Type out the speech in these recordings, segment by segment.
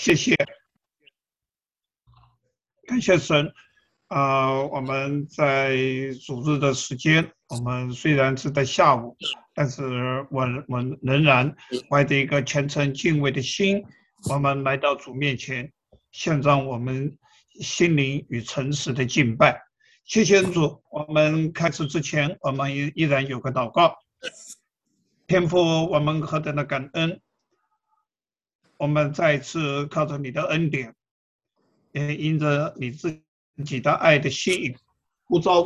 谢谢，感谢神。我们在主日的时间，我们虽然是在下午，但是我仍然怀着一个虔诚敬畏的心，我们来到主面前，献上我们心灵与诚实的敬拜。谢谢主。我们开始之前，我们依然有个祷告。天父，我们何等的感恩！我们再次靠着你的恩典，也因着你自己的爱的吸引，呼召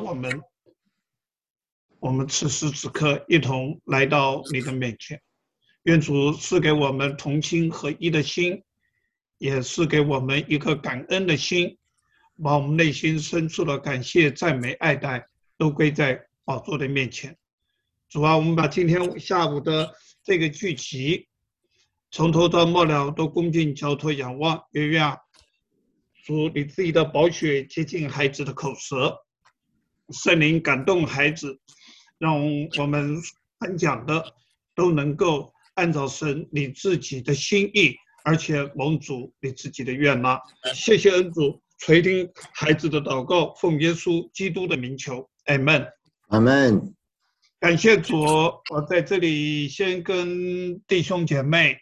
我们此时此刻一同来到你的面前。愿主赐给我们同心合一的心，也赐给我们一颗感恩的心，把我们内心深处的感谢、赞美、爱戴都归在宝座的面前。主啊，我们把今天下午的这个聚集，从头到末了都恭敬交托仰望，也愿主你自己的宝血接近孩子的口舌，圣灵感动孩子，让我们分讲的都能够按照神你自己的心意，而且蒙主你自己的愿纳。谢谢恩主垂听孩子的祷告，奉耶稣基督的名求，阿门。 阿门。 感谢主。我在这里先跟弟兄姐妹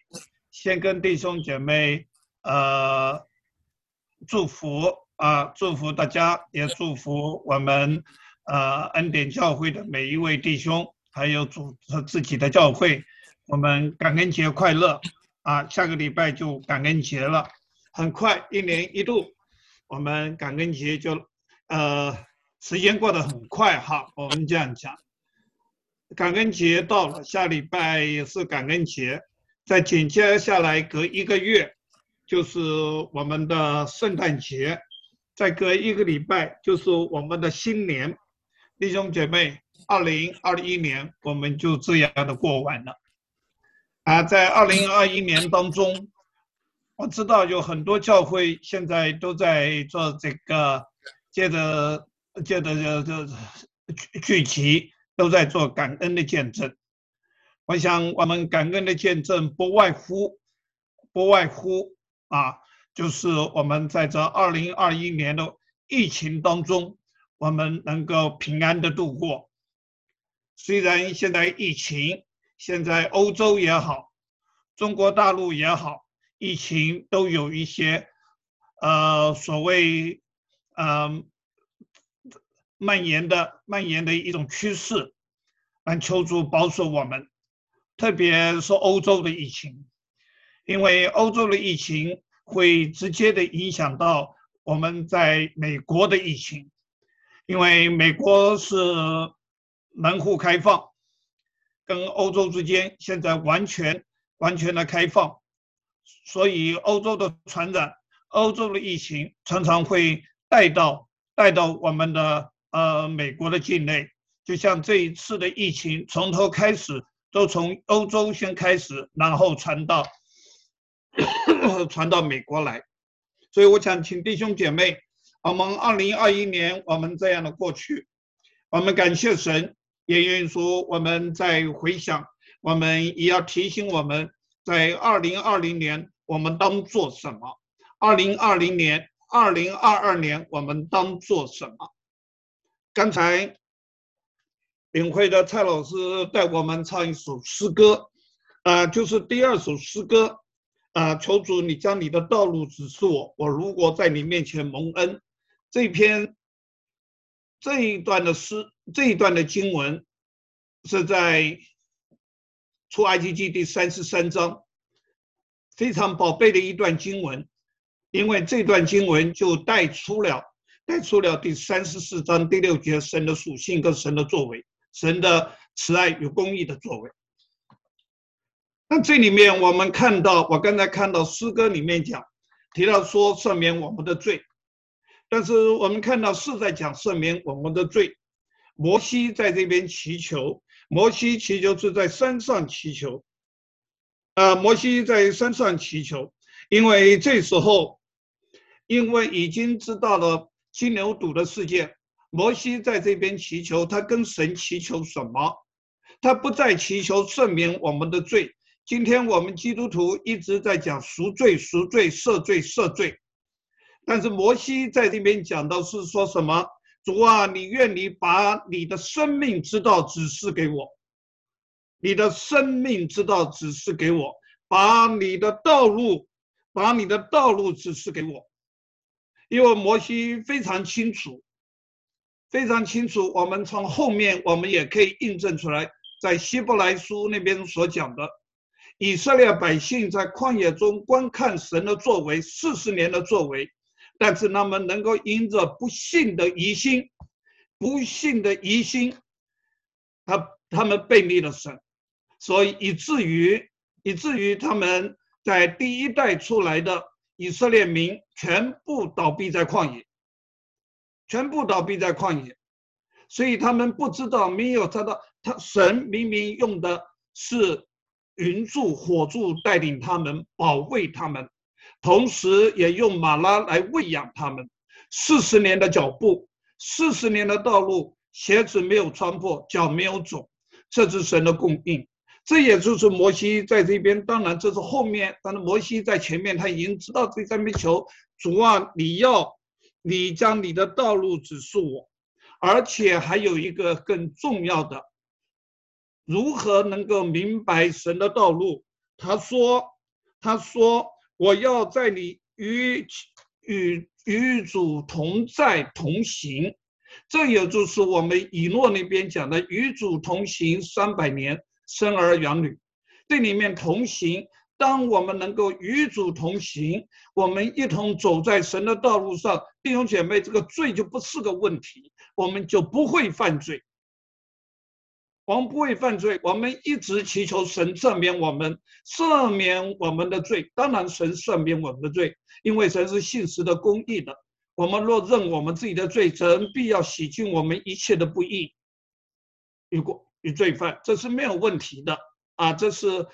祝福祝福大家，也祝福我们恩典教会的每一位弟兄，还有主自己的教会，我们感恩节快乐下个礼拜就感恩节了，很快一年一度，我们感恩节就时间过得很快哈，我们这样讲。感恩节到了，下礼拜也是感恩节，再紧接下来隔一个月就是我们的圣诞节，再隔一个礼拜就是我们的新年。弟兄姐妹，2021年我们就这样的过完了。在2021年当中，我知道有很多教会现在都在做这个，借着聚集，都在做感恩的见证。我想我们感恩的见证不外乎就是我们在这2021年的疫情当中，我们能够平安的度过。虽然现在疫情，现在欧洲也好，中国大陆也好，疫情都有一些所谓蔓延的一种趋势，求主保守我们，特别是欧洲的疫情，因为欧洲的疫情会直接的影响到我们在美国的疫情，因为美国是门户开放，跟欧洲之间现在完全的开放，所以欧洲的传染，欧洲的疫情常常会带到我们的美国的境内，就像这一次的疫情从头开始都从欧洲先开始，然后传到美国来。所以我想请弟兄姐妹，我们2021年我们这样的过去，我们感谢神，也愿意说我们在回想，我们也要提醒我们在2020年我们当做什么，2022年我们当做什么。刚才领会的蔡老师带我们唱一首诗歌，就是第二首诗歌，求主你将你的道路指示我，我如果在你面前蒙恩。这一段的经文是在出埃及记第33章，非常宝贝的一段经文，因为这段经文就带出了第34章第6节神的属性跟神的作为，神的慈爱与公义的作为。那这里面我们看到，我刚才看到诗歌里面提到说赦免我们的罪，但是我们看到是在讲赦免我们的罪。摩西在这边祈求，摩西祈求是在山上祈求，摩西在山上祈求，因为这时候因为已经知道了金牛犊的事件，摩西在这边祈求，他跟神祈求什么？他不再祈求赦免我们的罪， 今天我们基督徒一直在讲赎罪、赎罪、赦罪、赦罪，但是摩西在这边讲到是说什么？主啊，你愿你把你的生命之道指示给我，你的生命之道指示给我，把你的道路指示给我。因为摩西非常清楚，我们从后面我们也可以印证出来，在希伯来书那边所讲的，以色列百姓在旷野中观看神的作为40年的作为，但是他们能够因着不信的疑心，他们背逆了神，所以以至于他们在第一代出来的以色列民全部倒闭在旷野，所以他们不知道，没有知道神明明用的是云柱火柱带领他们，保卫他们，同时也用马拉来喂养他们。40年的脚步，40年的道路，鞋子没有穿破，脚没有肿，这是神的供应。这也就是摩西在这边，当然这是后面，但是摩西在前面他已经知道这上面求主啊，你将你的道路指示我，而且还有一个更重要的，如何能够明白神的道路？他说我要在你与主同在同行，这也就是我们以诺那边讲的与主同行300年，生儿养女。这里面同行，当我们能够与主同行，我们一同走在神的道路上，弟兄姐妹，这个罪就不是个问题，我们就不会犯罪。我们一直祈求神赦免我们的罪。当然神赦免我们的罪，因为神是信实的公义的。我们若认我们自己的罪，神必要洗净我们一切的不义与罪犯，这是没有问题的啊！这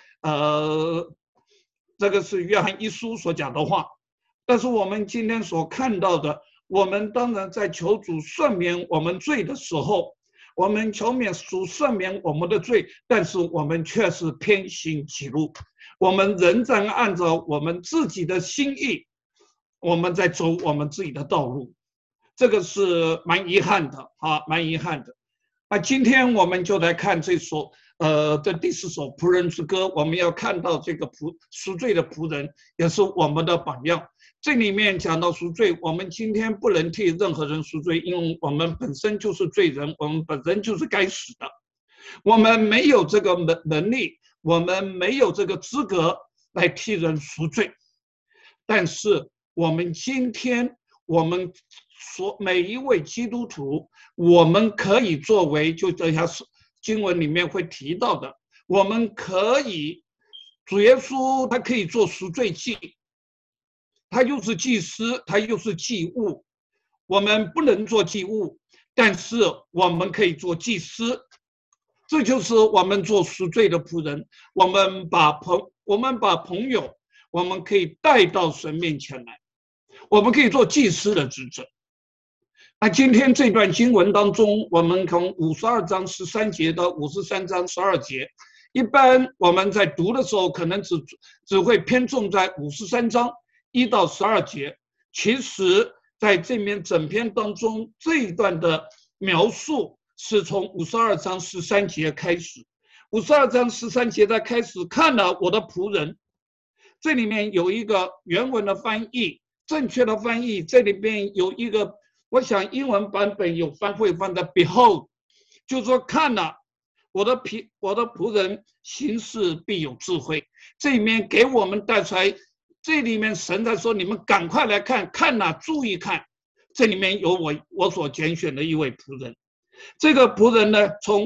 个是约翰一书所讲的话。但是我们今天所看到的，我们当然在求主赦免我们罪的时候，我们求主赦免我们的罪，但是我们却是偏行己路，我们仍然按照我们自己的心意，我们在走我们自己的道路，这个是蛮遗憾的啊，蛮遗憾的。那今天我们就来看这首这第4首仆人之歌，我们要看到这个赎罪的仆人也是我们的榜样。这里面讲到赎罪，我们今天不能替任何人赎罪，因为我们本身就是罪人，我们本身就是该死的，我们没有这个能力，我们没有这个资格来替人赎罪。但是我们今天，我们每一位基督徒，我们可以作为，就这下经文里面会提到的，我们可以，主耶稣他可以做赎罪祭，他又是祭司，他又是祭物。我们不能做祭物，但是我们可以做祭司。这就是我们做赎罪的仆人。我们把朋友，我们可以带到神面前来，我们可以做祭司的职责。那今天这段经文当中，我们从52章13节到53章12节，一般我们在读的时候，可能只会偏重在53章1到12节。其实在这面整篇当中，这一段的描述是从52章13节开始。52章13节在开始，看了我的仆人，这里面有一个原文的翻译，正确的翻译，这里边有一个，我想英文版本有会放在 behold， 就是说看了我的仆人行事必有智慧。这里面给我们带出来，这里面神在说，你们赶快来看，看了注意看，这里面有我所拣选的一位仆人。这个仆人呢，从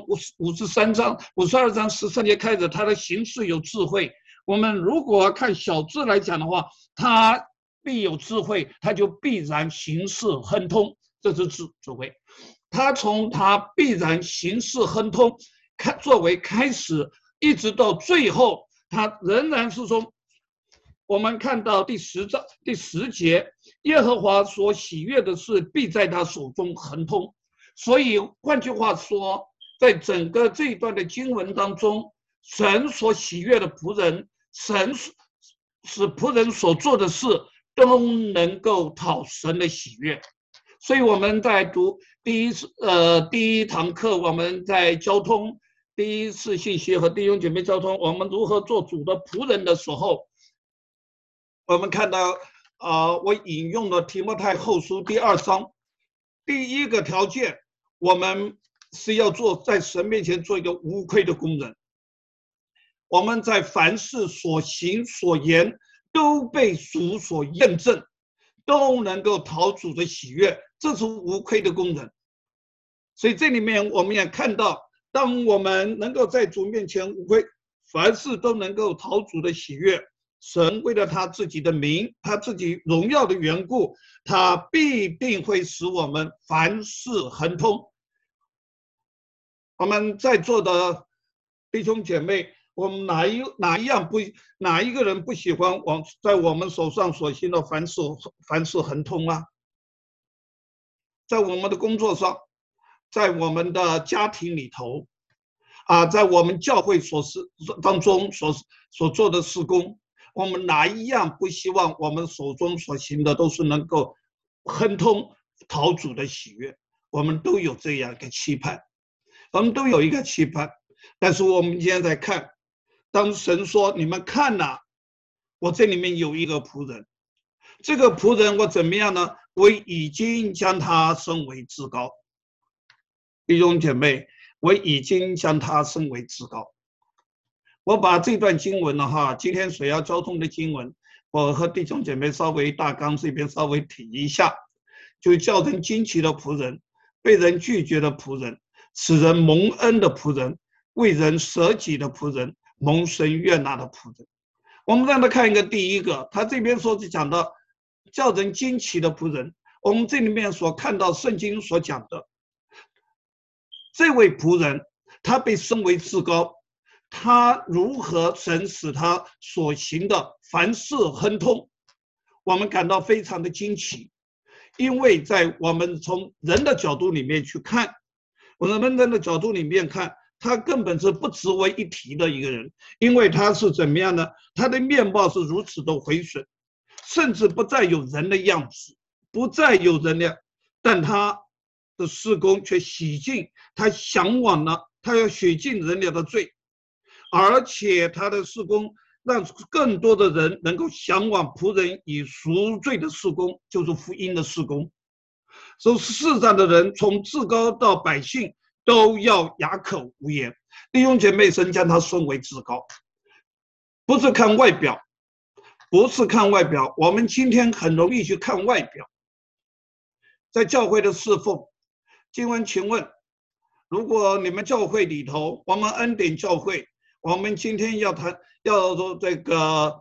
52章13节开始，他的行事有智慧。我们如果看小字来讲的话，他必有智慧，他就必然行事亨通，这是智慧。他从他必然行事亨通作为开始，一直到最后，他仍然是从我们看到第10节，耶和华所喜悦的事必在他手中亨通。所以换句话说，在整个这一段的经文当中， 神所喜悦的仆人，神使仆人所做的事都能够讨神的喜悦。所以我们在读第一堂课，我们在交通第一次信息和弟兄姐妹交通，我们如何做主的仆人的时候，我们看到我引用了提摩太后书第2章，第一个条件，我们是要在神面前做一个无愧的工人。我们在凡事所行所言都被主所验证，都能够讨主的喜悦，这是无愧的工人。所以这里面我们也看到，当我们能够在主面前无愧，凡事都能够讨主的喜悦，神为了他自己的名，他自己荣耀的缘故，他必定会使我们凡事亨通。我们在座的弟兄姐妹，我们哪一个人不喜欢在我们手上所行的凡事亨通啊？在我们的工作上，在我们的家庭里头在我们教会当中所做的事工，我们哪一样不希望我们手中所行的都是能够亨通讨主的喜悦？我们都有这样一个期盼，我们都有一个期盼。但是我们今天在看，当神说你们看哪，我这里面有一个仆人，这个仆人我怎么样呢？我已经将他升为至高。弟兄姐妹，我已经将他升为至高。我把这段经文呢今天水要交通的经文，我和弟兄姐妹稍微大纲这边稍微提一下，就叫人惊奇的仆人，被人拒绝的仆人，使人蒙恩的仆人，为人舍己的仆人，蒙神悦纳的仆人。我们让他看一个第一个，他这边说是讲到叫人惊奇的仆人，我们这里面所看到圣经所讲的这位仆人，他被升为至高，他如何神使他所行的凡事亨通，我们感到非常的惊奇。因为在我们从人的角度里面去看，我们人的角度里面看，他根本是不值为一提的一个人。因为他是怎么样呢？他的面貌是如此的毁损，甚至不再有人的样子，不再有人的，但他的事工却洗净，他向往了，他要洗净人类的罪，而且他的事工让更多的人能够向往仆人以赎罪的事工，就是福音的事工。所以世上的人从至高到百姓都要哑口无言。弟兄姐妹，神将他升为至高，不是看外表，不是看外表。我们今天很容易去看外表，在教会的侍奉。经文，请问，如果你们教会里头，我们恩典教会，我们今天要说这个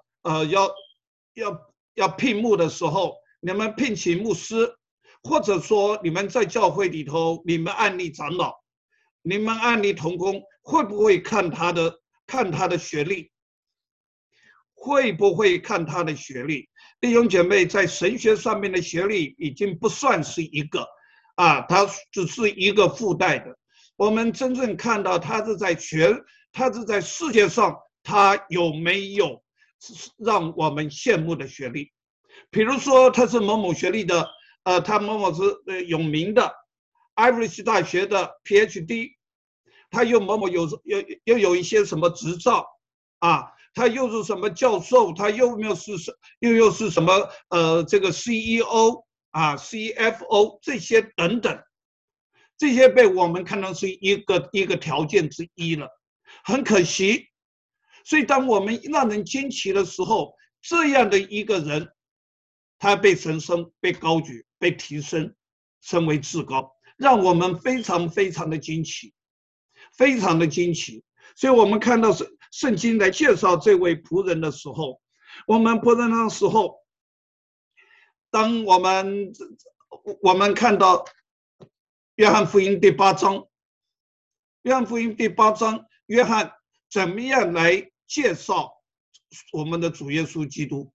要聘牧的时候，你们聘请牧师，或者说你们在教会里头，你们按立长老，你们按立同工，会不会看他的学历？会不会看他的学历？弟兄姐妹，在神学上面的学历已经不算是一个它只是一个附带的。我们真正看到他是在世界上，他有没有让我们羡慕的学历？比如说他是某某学历的，他某某是有名的 Irish 大学的 PhD， 他又某某又有一些什么执照他又是什么教授，他又是什么这个 CEO CFO 这些等等，这些被我们看到是一个条件之一了，很可惜。所以当我们让人惊奇的时候，这样的一个人，他被神被高举，被提升，升为至高，让我们非常非常的惊奇，非常的惊奇。所以我们看到圣经来介绍这位仆人的时候，我们仆人的时候，当我们看到约翰福音第8章，约翰福音第8章，约翰怎么样来介绍我们的主耶稣基督？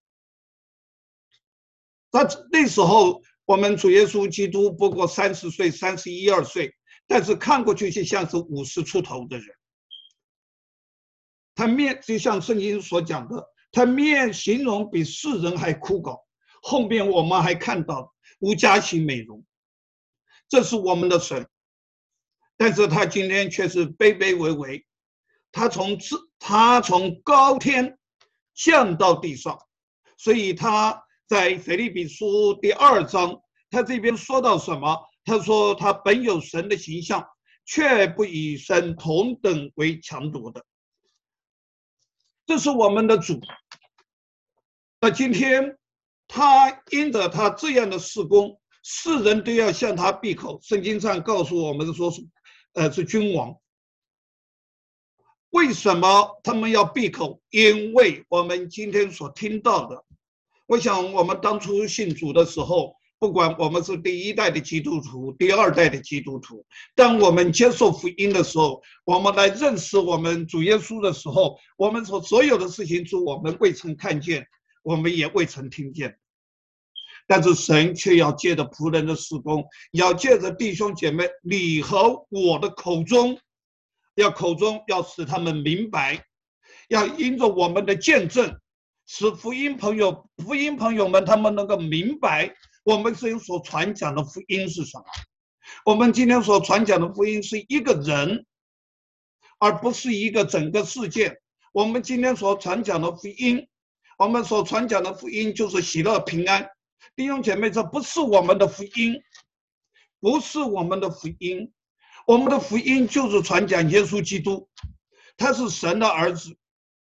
那时候我们主耶稣基督不过30岁、31、2岁，但是看过去就像是50出头的人。 他面就像圣经所讲的，他面形容比世人还枯槁。后面我们还看到无家型美容，这是我们的神，但是他今天却是卑卑微微，他从高天降到地上，所以他在腓立比书第2章，他这边说到什么？他说他本有神的形象，却不以神同等为强夺的。这是我们的主。那今天他因着他这样的事工，世人都要向他闭口。圣经上告诉我们说是君王。为什么他们要闭口？因为我们今天所听到的，我想我们当初信主的时候，不管我们是第1代的基督徒，第2代的基督徒，当我们接受福音的时候，我们来认识我们主耶稣的时候，我们所有的事情是我们未曾看见，我们也未曾听见。但是神却要借着仆人的事工，要借着弟兄姐妹你和我的口中要使他们明白，要因着我们的见证，使福音朋友们他们能够明白我们所传讲的福音是什么。我们今天所传讲的福音是一个人，而不是一个整个世界。我们今天所传讲的福音，我们所传讲的福音就是喜乐平安。弟兄姐妹，这不是我们的福音，不是我们的福音。我们的福音就是传讲耶稣基督，他是神的儿子。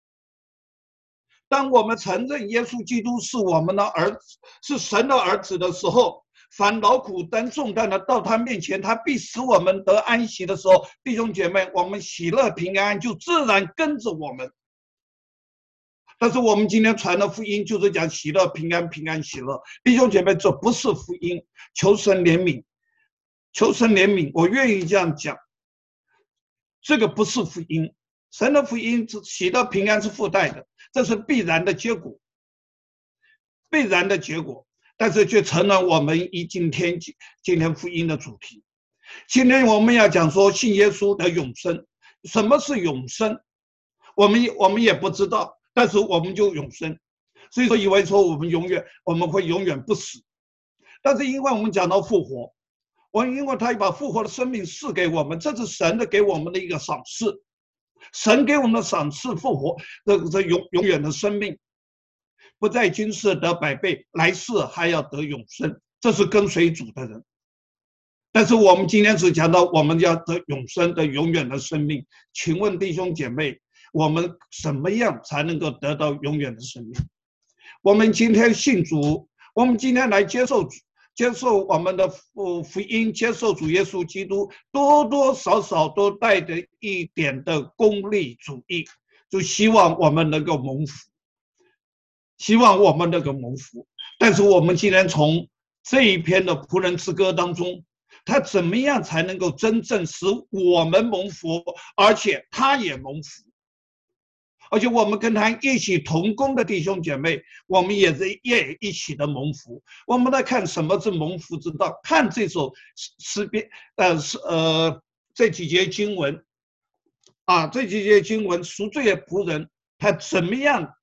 当我们承认耶稣基督是我们的儿子，是神的儿子的时候，凡劳苦担重担的到他面前，他必使我们得安息的时候，弟兄姐妹，我们喜乐平安就自然跟着我们。但是我们今天传的福音就是讲喜乐平安，平安喜乐。弟兄姐妹，这不是福音，求神怜悯，求神怜悯，我愿意这样讲，这个不是福音。神的福音喜乐平安是附带的，这是必然的结果，必然的结果，但是却成了我们今天福音的主题。今天我们要讲说信耶稣的永生。什么是永生？我们也不知道，但是我们就永生。所以说以为说我们会永远不死，但是因为我们讲到复活，因为他把复活的生命赐给我们，这是神的给我们的一个赏赐。神给我们的赏赐复活，这永远的生命，不在今世得100倍，来世还要得永生，这是跟随主的人。但是我们今天只讲到我们要得永生的永远的生命。请问弟兄姐妹，我们怎么样才能够得到永远的生命？我们今天信主，我们今天来接受我们的福音，接受主耶稣基督，多多少少都带着一点的功利主义，就希望我们能够蒙福，希望我们能够蒙福。但是我们今天从这一篇的仆人之歌当中，他怎么样才能够真正使我们蒙福，而且他也蒙福，而且我们跟他一起同工的弟兄姐妹，我们也一起的蒙福。我们来看什么是蒙福之道，看这首诗篇，这几节经文啊，这几节经文，赎罪的仆人他怎么样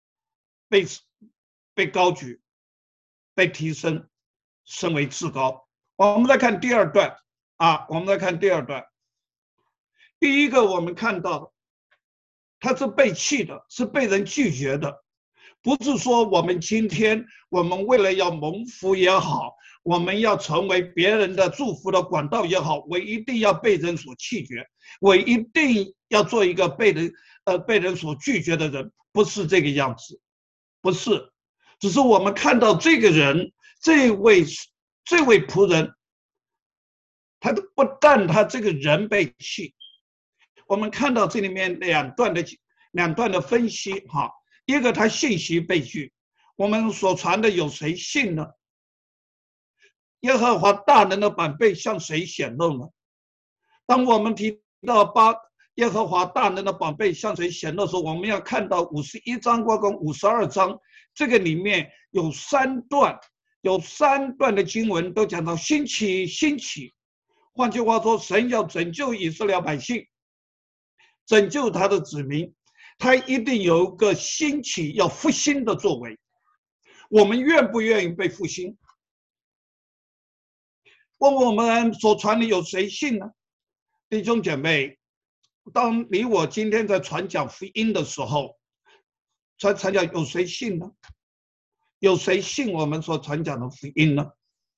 被高举，被提升，升为至高。我们来看第2段啊，我们来看第2段。第一个我们看到他是被弃的，是被人拒绝的。不是说我们今天我们为了要蒙福也好，我们要成为别人的祝福的管道也好，我一定要被人所弃绝，我一定要做一个被人所拒绝的人，不是这个样子，不是，只是我们看到这个人，这位仆人，他不但他这个人被弃，我们看到这里面两段的分析哈。一个他信息被拒，我们所传的有谁信呢？耶和华大能的膀臂向谁显露呢？当我们提到耶和华大能的膀臂向谁显露的时候，我们要看到51章跟52章，这个里面有3段的经文都讲到兴起。换句话说，神要拯救以色列百姓，拯救他的子民。 他一定有一个兴起要复兴的作为。我们愿不愿意被复兴？问我们所传的有谁信呢？弟兄姐妹，当你我今天在传讲福音的时候，传讲有谁信呢？有谁信我们所传讲的福音呢？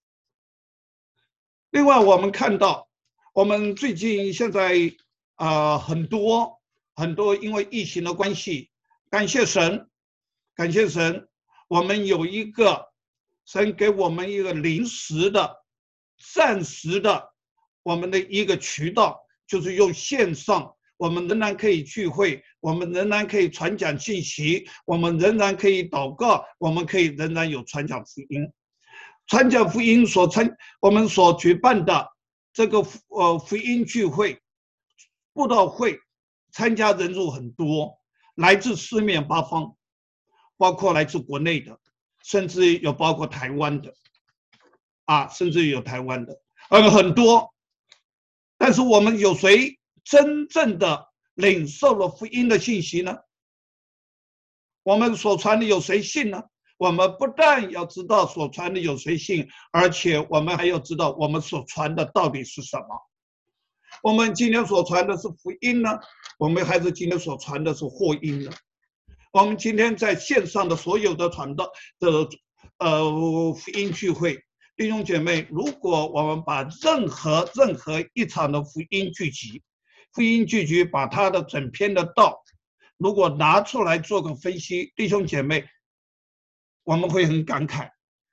另外，我们看到，我们最近现在很多因为疫情的关系，感谢神，我们有一个神给我们一个临时的、暂时的我们的一个渠道，就是用线上，我们仍然可以聚会，我们仍然可以传讲信息，我们仍然可以祷告，我们可以仍然有传讲福音。传讲福音我们所举办的这个福音聚会、布道会，参加人数很多，来自四面八方，包括来自国内的，甚至有包括台湾的，甚至有台湾的，很多。但是我们有谁真正的领受了福音的信息呢？我们所传的有谁信呢？我们不但要知道所传的有谁信，而且我们还要知道我们所传的到底是什么。我们今天所传的是福音呢，我们还是今天所传的是祸因呢？我们今天在线上的所有的传道的福音聚会，弟兄姐妹，如果我们把任何一场的福音聚集，把它的整篇的道，如果拿出来做个分析，弟兄姐妹，我们会很感慨，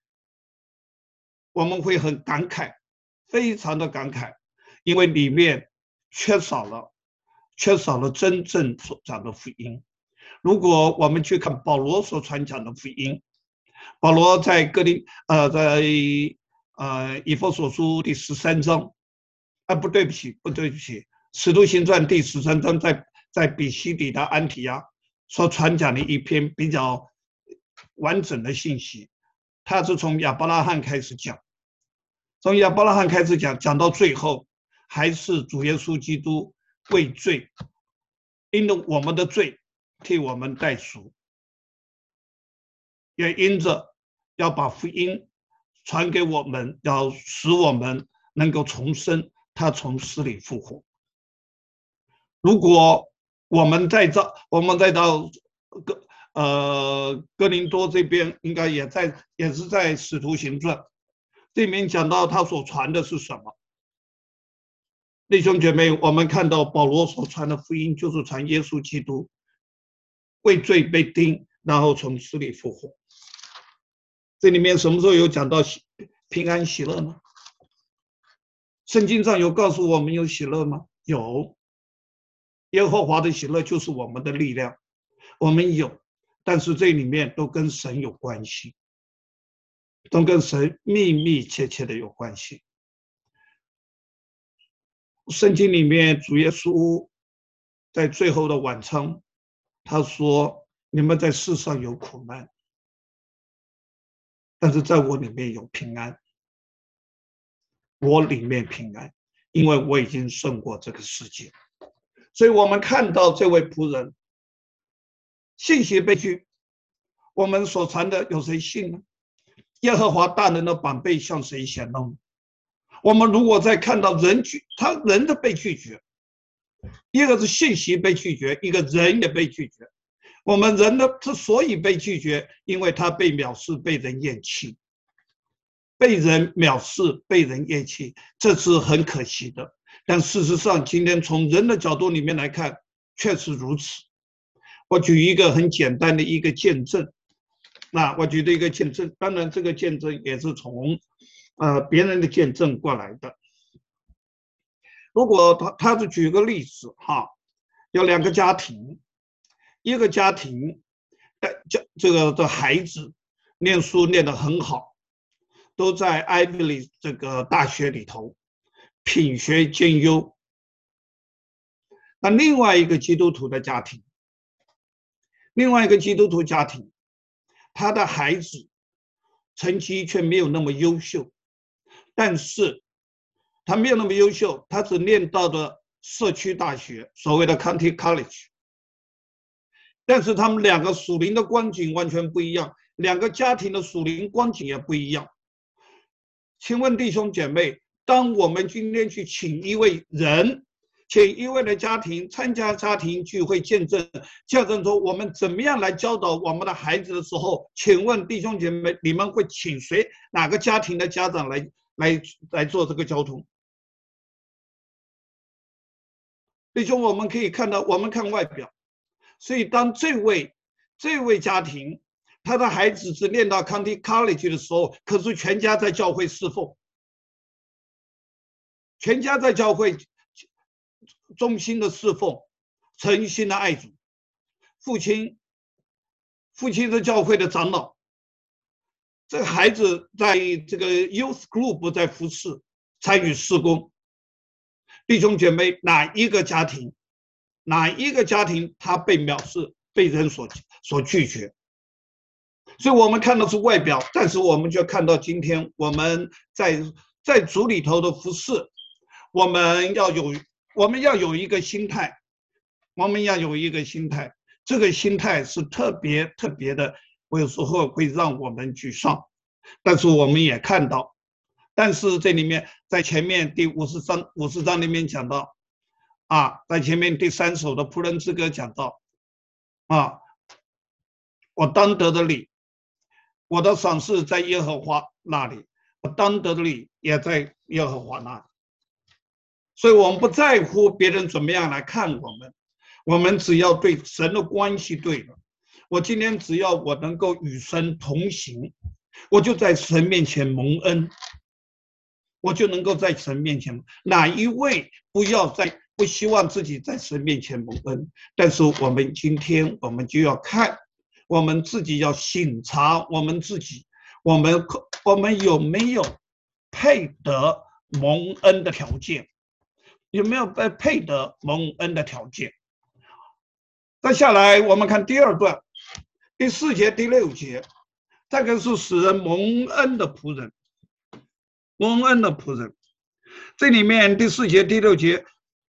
非常的感慨，因为里面缺少了真正所讲的福音。如果我们去看保罗所传讲的福音，保罗在以弗所书第13章，对不起，使徒行传第13章在比西底的安提亚所传讲的一篇比较完整的信息，他是从亚伯拉罕开始讲，讲到最后，还是主耶稣基督为罪，因着我们的罪替我们代赎，也因着要把福音传给我们，要使我们能够重生，他从死里复活。如果我们再到哥林多这边，应该也是在使徒行传这边讲到他所传的是什么。弟兄姐妹，我们看到保罗所传的福音就是传耶稣基督为罪被钉，然后从死里复活。这里面什么时候有讲到平安喜乐呢？圣经上有告诉我们有喜乐吗？有。耶和华的喜乐就是我们的力量，我们有，但是这里面都跟神有关系，都跟神密密切切的有关系。圣经里面主耶稣在最后的晚餐，他说：你们在世上有苦难，但是在我里面有平安，我里面平安，因为我已经胜过这个世界。所以我们看到这位仆人信息被拒，我们所传的有谁信呢？耶和华大能的膀臂向谁显露？我们如果再看到人的被拒绝，一个是信息被拒绝，一个人也被拒绝。我们人的之所以被拒绝，因为他被藐视，被人厌弃，被人藐视，被人厌弃，这是很可惜的。但事实上，今天从人的角度里面来看，确实如此。我举一个很简单的一个见证，当然这个见证也是从别人的见证过来的。如果他是举个例子哈，有两个家庭，一个家庭这个孩子念书念得很好，都在艾比里这个大学里头品学兼优。那另外一个基督徒家庭，他的孩子成绩却没有那么优秀，但是他没有那么优秀，他只念到的社区大学，所谓的 County College。 但是他们两个属灵的光景完全不一样，两个家庭的属灵光景也不一样。请问弟兄姐妹，当我们今天去请一位人，请一位的家庭参加家庭聚会见证说我们怎么样来教导我们的孩子的时候，请问弟兄姐妹，你们会请谁？哪个家庭的家长来做这个交通？弟兄，我们可以看到，我们看外表，所以当这位家庭他的孩子只念到 County College 的时候，可是全家在教会侍奉，全家在教会忠心的侍奉，诚心的爱主。父亲是教会的长老，这个孩子在这个 Youth Group 在服侍，参与事工。弟兄姐妹，哪一个家庭他被藐视，被人所拒绝？所以我们看到是外表，但是我们就看到今天我们在主里头的服侍，我们要有一个心态，这个心态是特别的，有时候会让我们沮丧，但是我们也看到，但是这里面在前面第50章里面讲到在前面第3首的仆人之歌讲到我当得的理，我的赏赐在耶和华那里，我当得的理也在耶和华那里。所以我们不在乎别人怎么样来看我们，我们只要对神的关系对了。我今天只要我能够与神同行，我就在神面前蒙恩，我就能够在神面前。哪一位不希望自己在神面前蒙恩？但是我们今天我们就要看，我们自己要省察我们自己，我们有没有配得蒙恩的条件？有没有配得蒙恩的条件？再下来我们看第2段，第4节、第6节，这个是使人蒙恩的仆人，蒙恩的仆人。这里面第4节、第6节，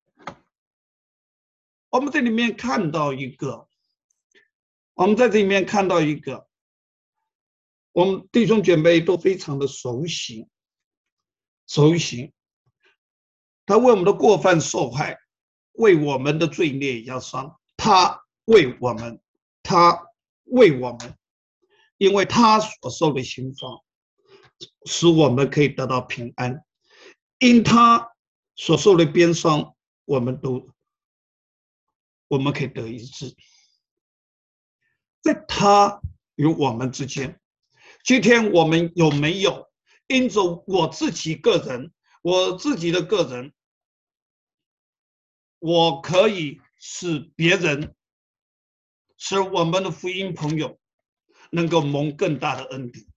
我们这里面看到一个，我们在这里面看到一个，我们弟兄姐妹都非常的熟悉。他为我们的过犯受害，为我们的罪孽压伤。他为我们，因为他所受的刑罚，使我们可以得到平安。因他所受的鞭伤，我们可以得医治。在他与我们之间，今天我们有没有因着我自己的个人，我可以使我们的福音朋友能够蒙更大的恩典？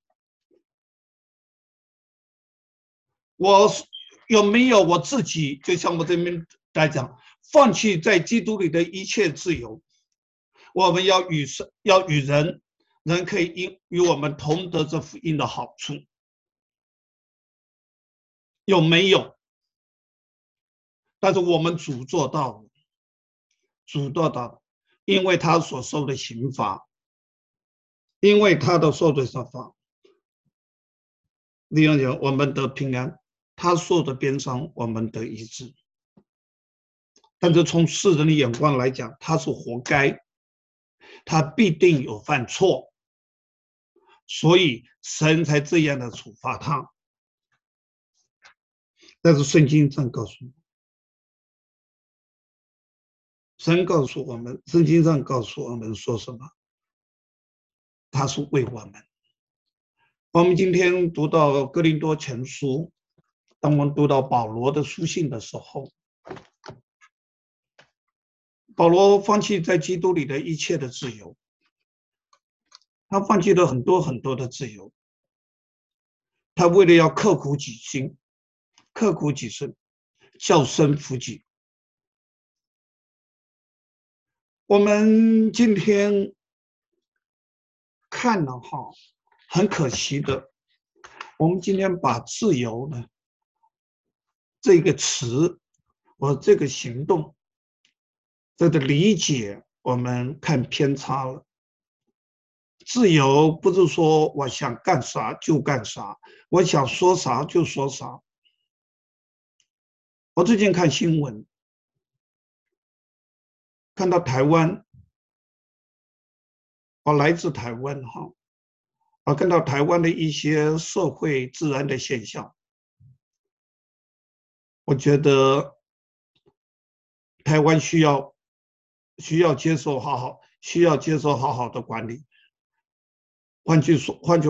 我有没有我自己，就像我这边来讲，放弃在基督里的一切自由？我们要与人可以与我们同得这福音的好处，有没有？但是我们主做到了，因为他所受的刑罚，因为他的受的刑罚，利用我们得平安，他受的鞭伤，我们得医治。但是从世人的眼光来讲，他是活该，他必定有犯错，所以神才这样的处罚他。但是圣经上告诉我们，圣经上告诉我们说什么？他是为我们。我们今天读到哥林多前书，当我们读到保罗的书信的时候，保罗放弃在基督里的一切的自由，他放弃了很多的自由，他为了要刻苦己心，较深服己。我们今天看了很可惜的，我们今天把自由呢这个词或这个行动这个理解， 我们看偏差了。自由不是说我想干啥就干啥，我想说啥就说啥。我最近看新闻，看到台湾，我来自台湾哈，我看到台湾的一些社会治安的现象，我觉得台湾需要接受好好的管理。换句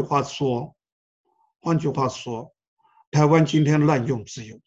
话说，台湾今天滥用自由，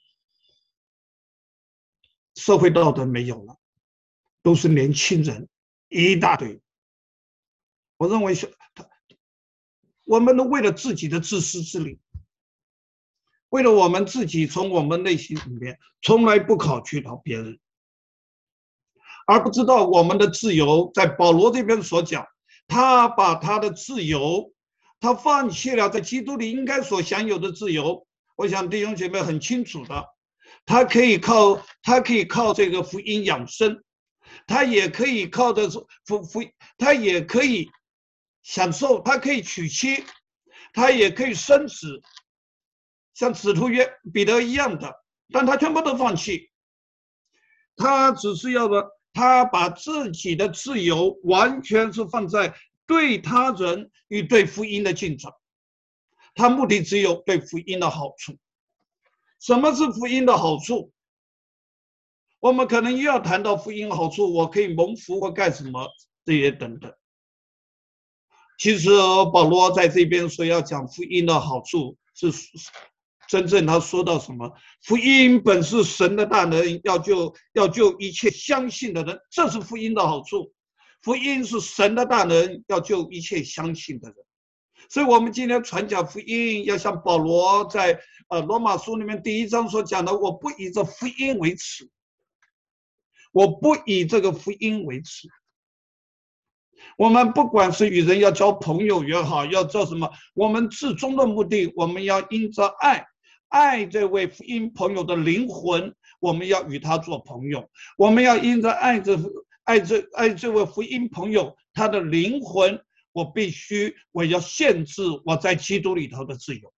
社会道德没有了，都是年轻人一大堆。我认为我们都为了自己的自私自利，为了我们自己，从我们内心里面从来不考虑到别人，而不知道我们的自由，在保罗这边所讲，他把他的自由，他放弃了在基督里应该所享有的自由。我想弟兄姐妹很清楚的，他可以靠这个福音养生，他也可以靠的他也可以享受，他可以娶妻，他也可以生子，像使徒彼得一样的，但他全部都放弃。他只是他把自己的自由完全是放在对他人与对福音的竞争，他目的只有对福音的好处。什么是福音的好处？我们可能又要谈到福音好处，我可以蒙福或干什么这些等等。其实保罗在这边说要讲福音的好处，是真正他说到什么？福音本是神的大能，要救一切相信的人，这是福音的好处。福音是神的大能，要救一切相信的人。所以我们今天传讲福音，要像保罗在罗马书里面第1章所讲的，我不以这福音为耻，我不以这个福音为耻。我们不管是与人要交朋友也好，要做什么，我们至终的目的，我们要因着爱这位福音朋友的灵魂，我们要与他做朋友。我们要因着爱这位福音朋友他的灵魂，我要限制我在基督里头的自由。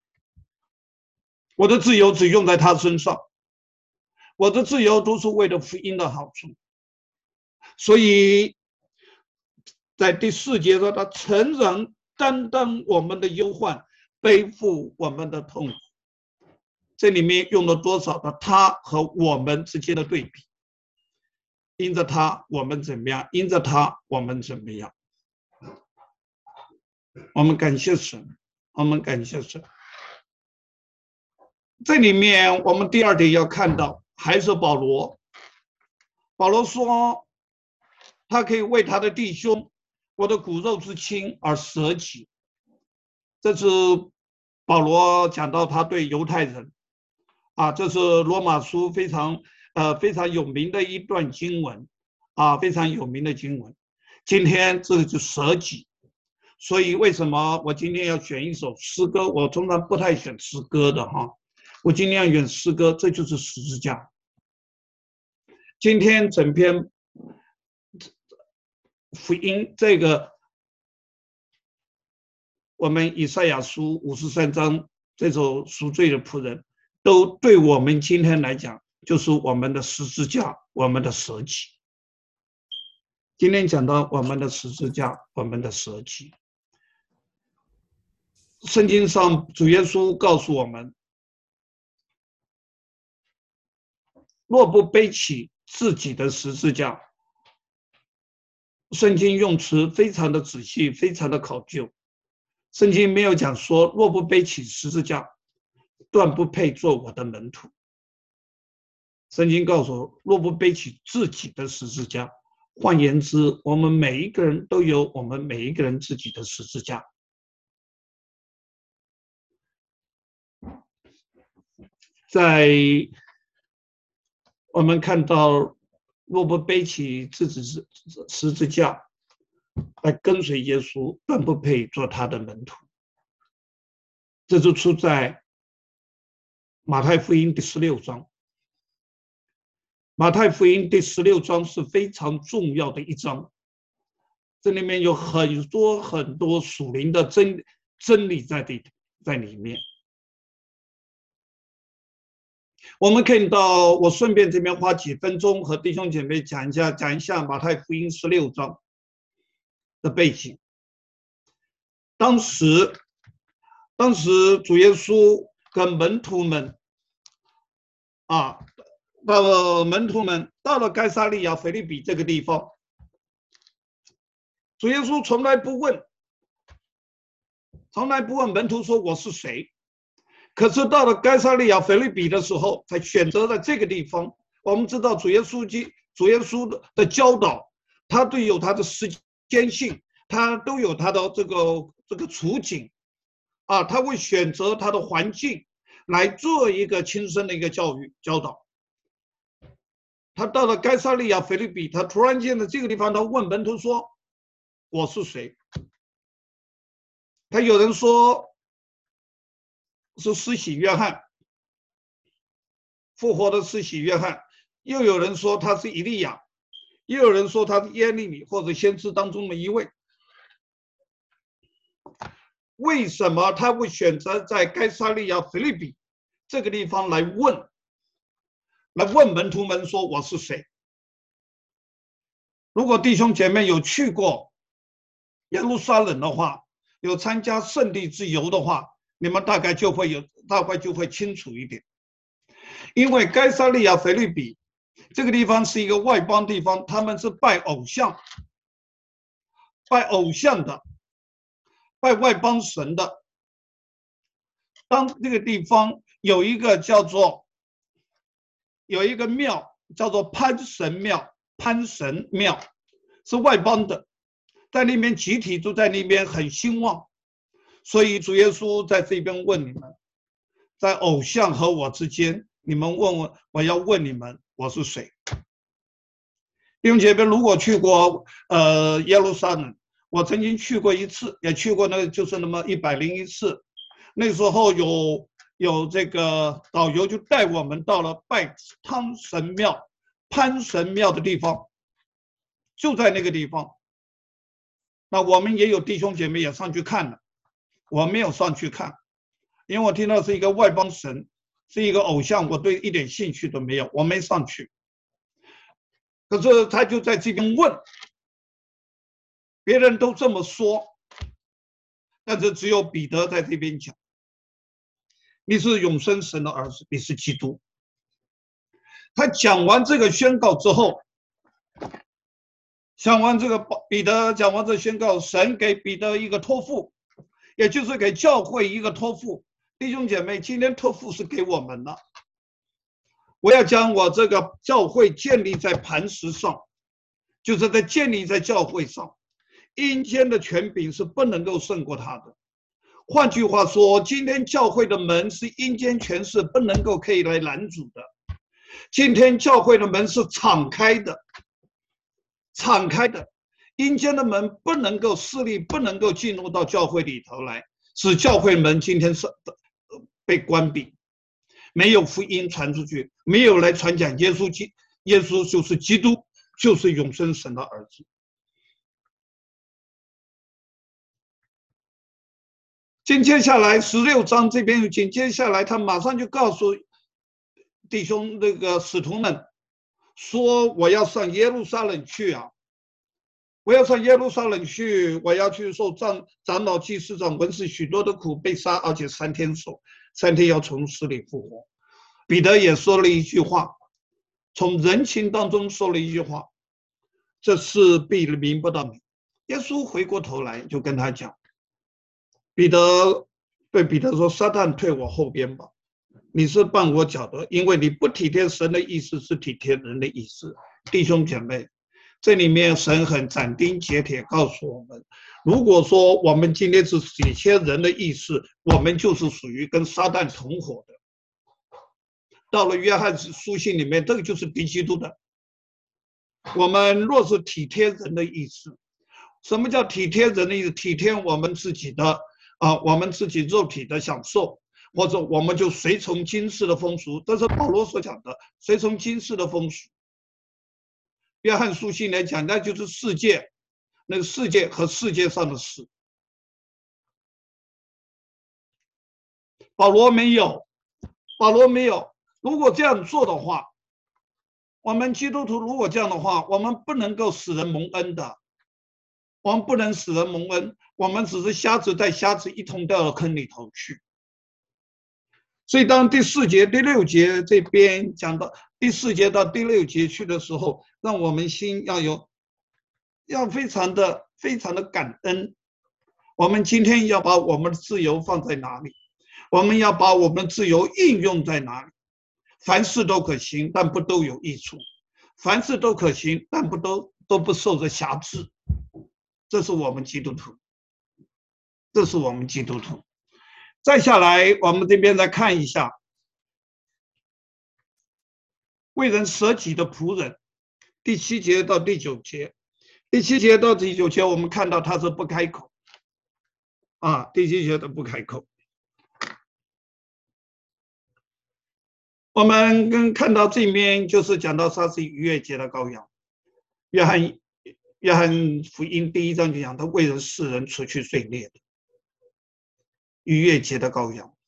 我的自由只用在他身上，我的自由都是为了福音的好处。所以在第4节说，他诚然担当我们的忧患，背负我们的痛苦。这里面用了多少的他和我们之间的对比？因着他我们怎么样？因着他我们怎么样？我们感谢神，我们感谢神。这里面我们第2点要看到，还是保罗说，他可以为他的弟兄，我的骨肉之亲而舍己。这是保罗讲到他对犹太人这是罗马书非常有名的一段经文非常有名的经文。今天这就舍己，所以为什么我今天要选一首诗歌？我通常不太选诗歌的我今天要选诗歌，这就是十字架。今天整篇福音，这个我们以赛亚书53章这首赎罪的仆人，都对我们今天来讲，就是我们的十字架，我们的舍己。今天讲到我们的十字架，我们的舍己。圣经上主耶稣告诉我们，若不背起自己的十字架，圣经用词非常的仔细，非常的考究。圣经没有讲说，若不背起十字架，断不配做我的门徒。圣经告诉我，若不背起自己的十字架，换言之，我们每一个人都有我们每一个人自己的十字架。在我们看到，若不背起自己十字架来跟随耶稣，断不配做他的门徒。这就出在马太福音第16章。马太福音第16章是非常重要的一章， 这里面有很多很多属灵的真理在里面。我们看到，我顺便这边花几分钟和弟兄姐妹讲一下马太福音16章的背景。当时主耶稣跟门徒们到了该撒利亚腓立比这个地方，主耶稣从来不问门徒说我是谁。可是到了该撒利亚腓立比的时候，才选择了这个地方。我们知道主耶稣的教导，他都有他的时间性，他都有他的这个处境啊，他会选择他的环境来做一个亲身的一个教导。他到了该撒利亚腓立比，他突然间的这个地方，他问门徒说：“我是谁？”他有人说是施洗约翰，复活的施洗约翰，又有人说他是以利亚，又有人说他是耶利米或者先知当中的一位。为什么他会选择在该撒利亚腓立比这个地方来问门徒们说我是谁？如果弟兄姐妹有去过耶路撒冷的话，有参加圣地之游的话，你们大概就会清楚一点。因为该撒利亚腓立比这个地方是一个外邦地方，他们是拜偶像的，拜外邦神的。当这个地方有一个庙叫做潘神庙，是外邦的，在那边集体都在那边很兴旺。所以主耶稣在这边问你们，在偶像和我之间，你们问我要问你们我是谁。弟兄姐妹，如果去过耶路撒冷，我曾经去过一次，也去过就是那么101次。那时候有这个导游就带我们到了拜潘神庙的地方，就在那个地方。那我们也有弟兄姐妹也上去看了，我没有上去看，因为我听到是一个外邦神，是一个偶像，我对一点兴趣都没有，我没上去。可是他就在这边问，别人都这么说，但是只有彼得在这边讲，你是永生神的儿子，你是基督。他讲完这个宣告之后，彼得讲完这宣告，神给彼得一个托付，也就是给教会一个托付。弟兄姐妹，今天托付是给我们的。我要将我这个教会建立在磐石上，就是在建立在教会上。阴间的权柄是不能够胜过他的。换句话说，今天教会的门是阴间权势不能够可以来拦阻的。今天教会的门是敞开的，阴间的门不能够势力不能够进入到教会里头来，使教会门今天是被关闭，没有福音传出去，没有来传讲耶稣就是基督，就是永生神的儿子。接下来16章这边紧接下来他马上就告诉弟兄那个使徒们说，我要上耶路撒冷去啊，我要上耶路撒冷去，我要去受长老祭司长文士许多的苦，被杀，而且3天要从死里复活。彼得也说了一句话，从人情当中说了一句话，这事必明不到明。耶稣回过头来就跟他讲，对彼得说，撒旦退我后边吧，你是绊我脚的，因为你不体贴神的意思，是体贴人的意思。弟兄姐妹，这里面神很斩钉截铁告诉我们，如果说我们今天是体贴人的意思，我们就是属于跟撒旦同伙的。到了约翰书信里面，这个就是敌基督的。我们若是体贴人的意思，什么叫体贴人的意思？体贴我们自己的我们自己肉体的享受，或者我们就随从今世的风俗，这是保罗所讲的，随从今世的风俗。约翰书信来讲，那就是世界那个世界和世界上的事。保罗没有，保罗没有。如果这样做的话，我们基督徒如果这样的话，我们不能够使人蒙恩的，我们不能使人蒙恩，我们只是瞎子带瞎子一同掉到坑里头去。所以当第4节、第6节这边讲到第4节到第6节去的时候，让我们心要非常的感恩。我们今天要把我们的自由放在哪里？我们要把我们的自由应用在哪里？凡事都可行，但不都有益处；凡事都可行，但都不受着辖制。这是我们基督徒，这是我们基督徒。再下来，我们这边再看一下为人舍己的仆人，第7节到第9节。第7节到第9节，我们看到他是不开口啊，第7节都不开口。我们看到这边就是讲到他是逾越节的羔羊。约翰福音第1章就讲他为人世人除去罪孽的逾越节的羔羊。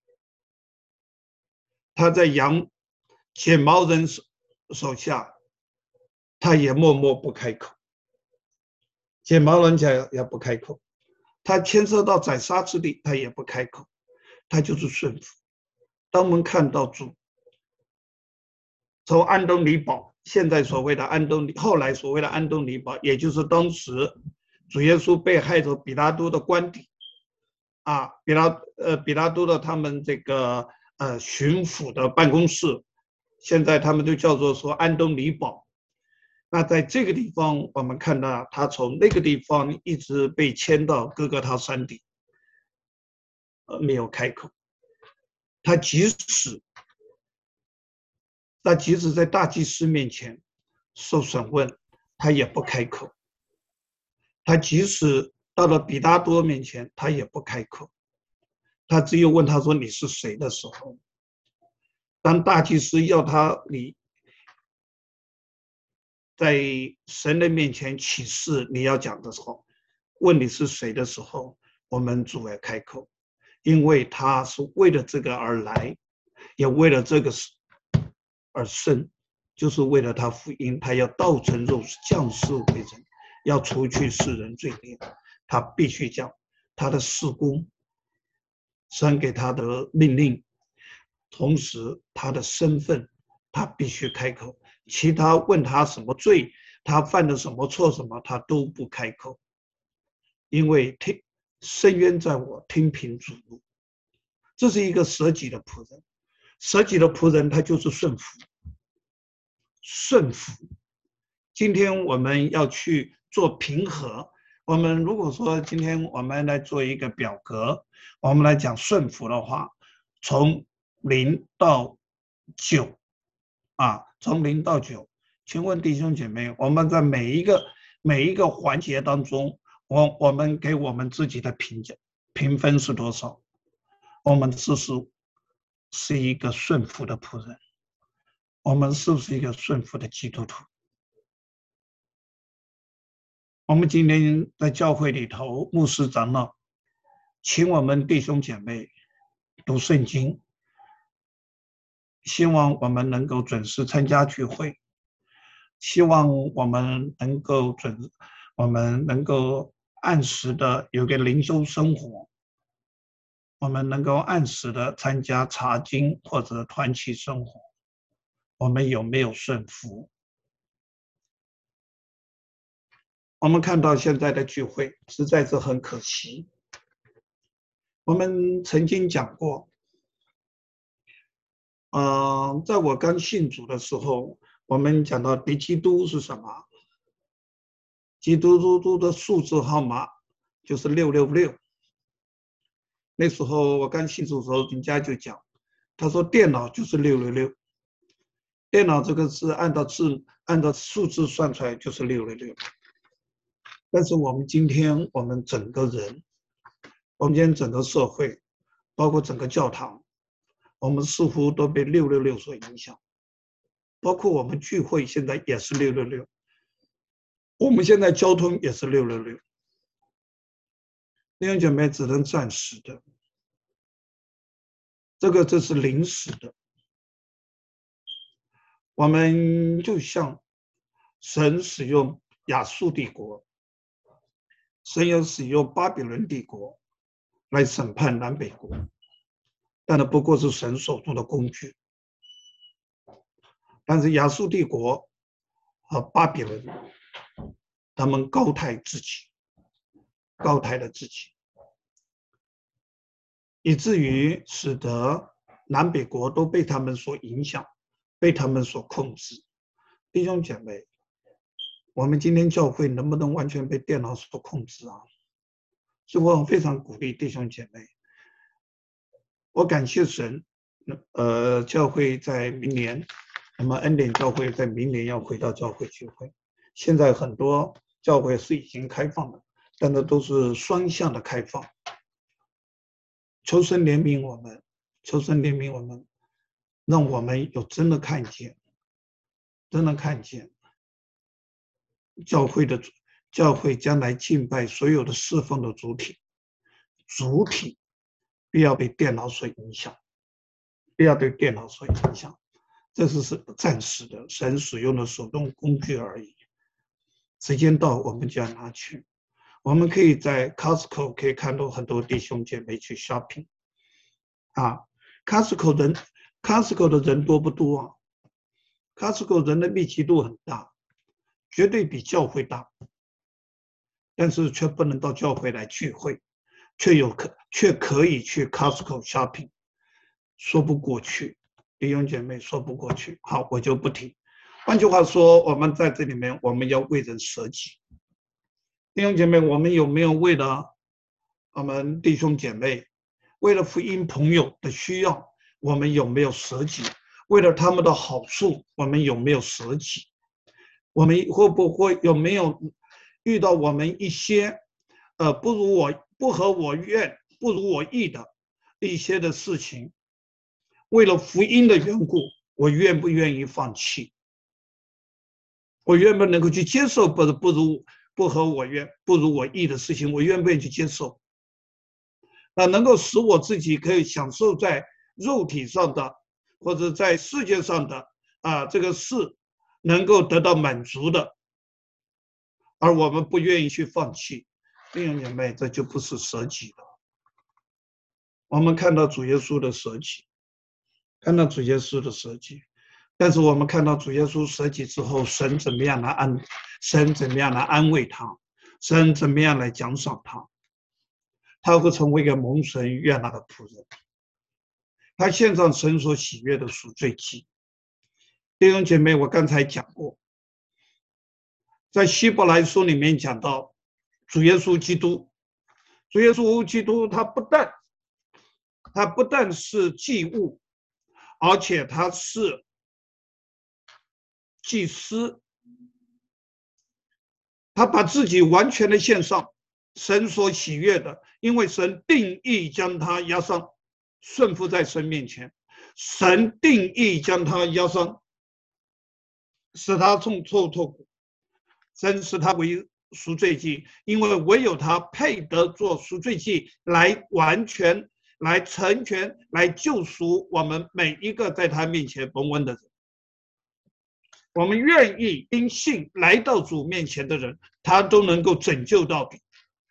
他在羊剪毛人手下，他也默默不开口，剪毛人家也不开口。他牵涉到宰杀之地，他也不开口，他就是顺服。当我们看到主从安东尼堡，现在所谓的安东尼，后来所谓的安东尼堡，也就是当时主耶稣被害者比拉多的官邸啊，比拉多的他们这个巡抚的办公室，现在他们就叫做说安东尼堡。那在这个地方，我们看到他从那个地方一直被迁到哥哥他山地，没有开口。他即使在大祭司面前受审问，他也不开口。他即使到了比拉多面前，他也不开口。他只有问他说你是谁的时候，当大祭司要他在神的面前起誓你要讲的时候，问你是谁的时候，我们主也开口，因为他是为了这个而来，也为了这个而生，就是为了他福音，他要道成肉身，降世为人，要除去世人罪孽，他必须讲他的事工，神给他的命令，同时他的身份，他必须开口。其他问他什么罪，他犯了什么错什么，他都不开口，因为深渊在我，听凭主怒。这是一个舍己的仆人，舍己的仆人他就是顺服。顺服。今天我们要去做平和。我们如果说今天我们来做一个表格，我们来讲顺服的话，从0到9啊，从0到9。请问弟兄姐妹，我们在每一个环节当中，我们给我们自己的评分是多少？我们是一个顺服的仆人，我们是不是一个顺服的基督徒？我们今天在教会里头，牧师长老请我们弟兄姐妹读圣经，希望我们能够准时参加聚会，希望我们能够按时的有个灵修生活，我们能够按时的参加查经或者团契生活，我们有没有顺服？我们看到现在的聚会实在是很可惜。我们曾经讲过，在我刚信主的时候，我们讲到敌基督是什么？基督徒的数字号码就是666。那时候我刚信主的时候，人家就讲，他说电脑就是666，电脑这个字按照数字算出来就是666。但是我们今天整个人，我们今天整个社会，包括整个教堂，我们似乎都被666所影响，包括我们聚会现在也是666。 我们现在交通也是666，弟兄姐妹只能暂时的，这是临时的。我们就像神使用亚述帝国，神也使用巴比伦帝国来审判南北国，但那不过是神手中的工具。但是亚述帝国和巴比伦，他们高抬自己，高抬了自己，以至于使得南北国都被他们所影响，被他们所控制。弟兄姐妹，我们今天教会能不能完全被电脑所控制啊？所以我非常鼓励弟兄姐妹，我感谢神，教会在明年，那么恩典教会在明年要回到教会聚会。现在很多教会是已经开放的，但那都是双向的开放。求神怜悯我们，求神怜悯我们，让我们有真的看见，真的看见教会将来敬拜所有的侍奉的主体不要被电脑所影响，不要被电脑所影响，这是暂时的，神使用的手动工具而已。时间到，我们就要拿去。我们可以在 Costco 可以看到很多弟兄姐妹去 shopping 啊 ，Costco 的人多不多啊 ？Costco 人的密集度很大，绝对比教会大，但是却不能到教会来聚会，却可以去 Costco shopping， 说不过去，弟兄姐妹说不过去。好，我就不提。换句话说，我们在这里面，我们要为人舍己。弟兄姐妹，我们有没有为了我们弟兄姐妹，为了福音朋友的需要，我们有没有舍己？为了他们的好处，我们有没有舍己？我们会不会有没有遇到我们一些不合我愿、不如我意的一些的事情？为了福音的缘故，我愿不愿意放弃？我愿不能够去接受不合我愿、不如我意的事情，我愿不愿意去接受？那能够使我自己可以享受在肉体上的或者在世界上的这个事能够得到满足的，而我们不愿意去放弃，弟兄姐妹，这就不是舍己了。我们看到主耶稣的舍己，看到主耶稣的舍己，但是我们看到主耶稣舍己之后，神怎么样来安慰他，神怎么样来奖赏他，他会成为一个蒙神悦纳的仆人，他献上神所喜悦的赎罪祭。弟兄姐妹，我刚才讲过，在希伯来书里面讲到主耶稣基督他不但是祭物，而且他是祭司，他把自己完全的献上，神所喜悦的，因为神定义将他压伤，顺服在神面前，神定义将他压伤，使他痛苦，神使他为赎罪祭，因为唯有他配得做赎罪祭，来完全、来成全、来救赎我们每一个在他面前蒙恩的人。我们愿意因信来到主面前的人，他都能够拯救到底。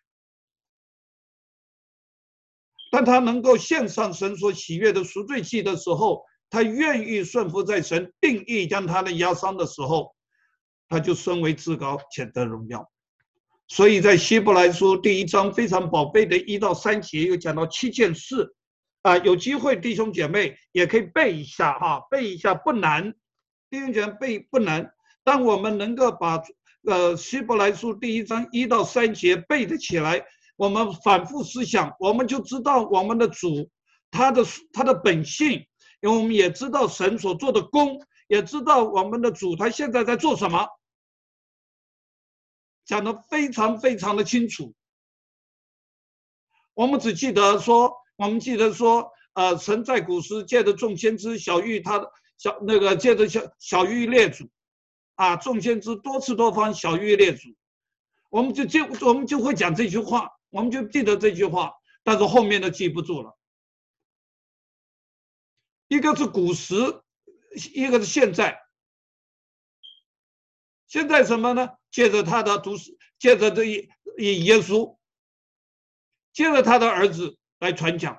当他能够献上神所喜悦的赎罪祭的时候，他愿意顺服在神定义将他的压伤的时候，他就升为至高，且得荣耀。所以在希伯来书第1章非常宝贝的1到3节又讲到7件事有机会弟兄姐妹也可以背一下背一下不难，弟兄姐妹背不难。当我们能够把希伯来书第1章1到3节背得起来，我们反复思想，我们就知道我们的主他的本性，因为我们也知道神所做的功，也知道我们的主他现在在做什么，讲得非常非常的清楚。我们记得说神在古时借着众先知小谕借着小谕列祖， 众先知多次多方，小于列祖。我们就会讲这句话，我们就记得这句话，但是后面的记不住了。一个是古时，一个是现在。现在什么呢？借着他的借着这耶稣，借着他的儿子来传讲。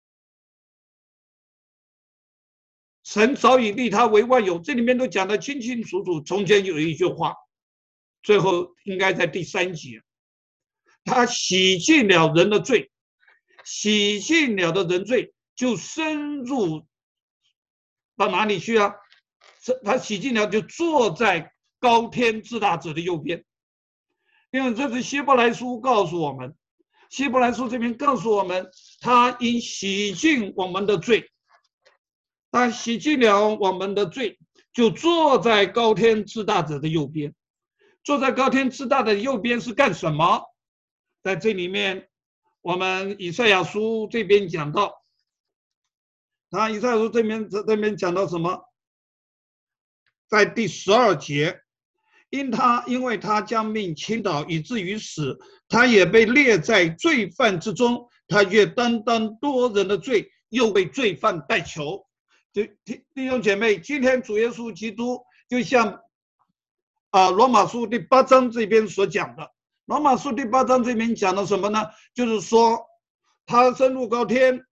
神早已立他为万有，这里面都讲得清清楚楚。中间有一句话，最后应该在第3节，他洗净了人的罪，洗净了的人罪就深入到哪里去啊？他洗净了就坐在高天至大者的右边。因为这是希伯来书告诉我们，希伯来书这边告诉我们，他因洗净我们的罪，他洗净了我们的罪，就坐在高天至大者的右边。坐在高天至大的右边是干什么？在这里面，我们以赛亚书这边讲到，以赛亚书这边讲到什么？在第12节，因为他将命倾倒，以至于死，他也被列在罪犯之中，他越担当多人的罪，又为罪犯代求。弟兄姐妹，今天主耶稣基督就像罗马书第8章这边所讲的，罗马书第8章这边讲的什么呢？就是说他升入高天，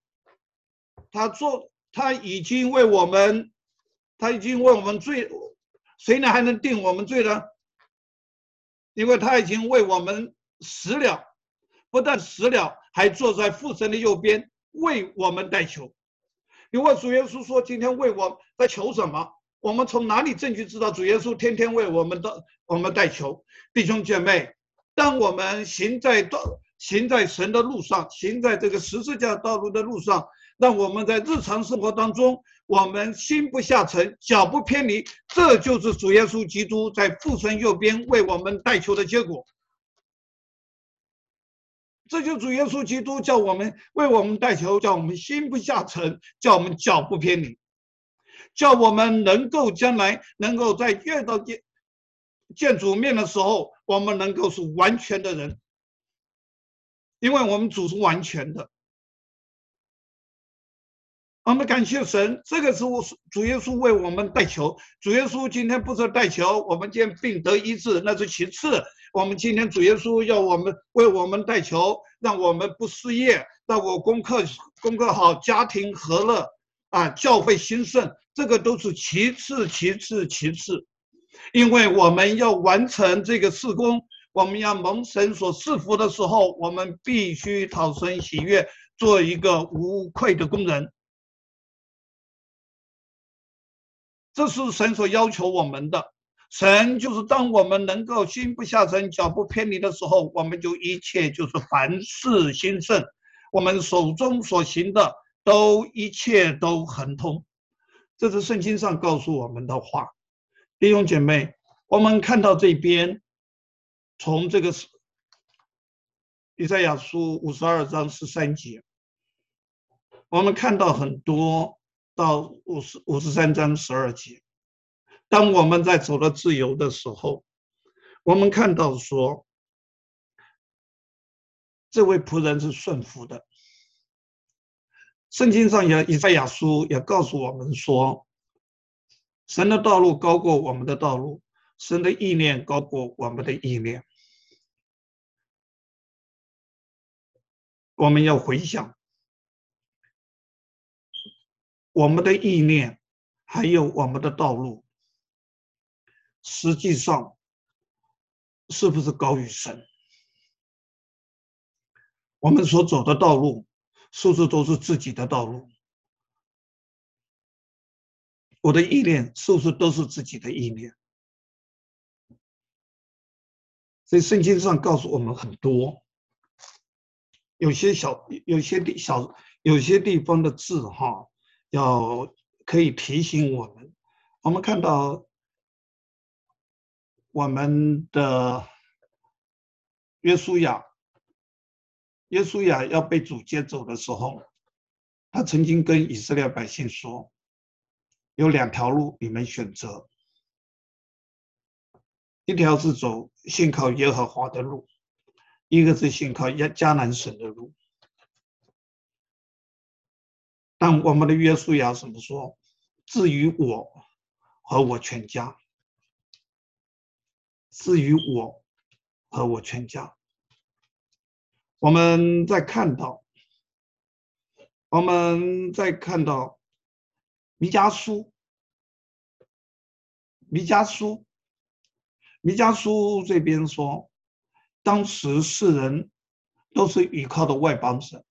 他已经为我们罪，谁呢还能定我们罪呢？因为他已经为我们死了，不但死了，还坐在父神的右边为我们代求。因为主耶稣说今天为我在求什么，我们从哪里证据知道主耶稣天天为我们代求？弟兄姐妹，当我们行在神的路上，行在这个十字架道路的路上，让我们在日常生活当中，我们心不下沉，脚不偏离，这就是主耶稣基督在父神右边为我们代求的结果。这就主耶稣基督叫我们为我们代求，叫我们心不下沉，叫我们脚不偏离，叫我们能够将来能够在遇到见主面的时候，我们能够是完全的人，因为我们主是完全的。我们感谢神，这个是主耶稣为我们代求。主耶稣今天不是代求，我们今天病得医治，那是其次。我们今天主耶稣要为我们代求，让我们不失业，让我功课好，家庭和乐教会兴盛，这个都是其次。因为我们要完成这个事工，我们要蒙神所赐福的时候，我们必须讨神喜悦，做一个无愧的工人。这是神所要求我们的。神就是当我们能够心不下沉，脚不偏离的时候，我们就一切就是凡事兴盛，我们手中所行的一切都亨通。这是圣经上告诉我们的话。弟兄姐妹，我们看到这边，从这个以赛亚书52章13节，我们看到很多到53章12节，当我们在走了自由的时候，我们看到说，这位仆人是顺服的。圣经上以赛亚书也告诉我们说，神的道路高过我们的道路，神的意念高过我们的意念。我们要回想我们的意念还有我们的道路，实际上是不是高于神？我们所走的道路是不是都是自己的道路？我的意念是不是都是自己的意念？所以圣经上告诉我们很多，有些地方的字可以提醒我们。我们看到我们的约书亚要被主接走的时候，他曾经跟以色列百姓说，有2条路你们选择， 一条是走信靠耶和华的路，一个是信靠迦南神的路。但我们的约书亚怎么说？至于我和我全家，至于我和我全家。我们再看到弥迦书，弥迦书这边说，当时世人都是倚靠的外邦神。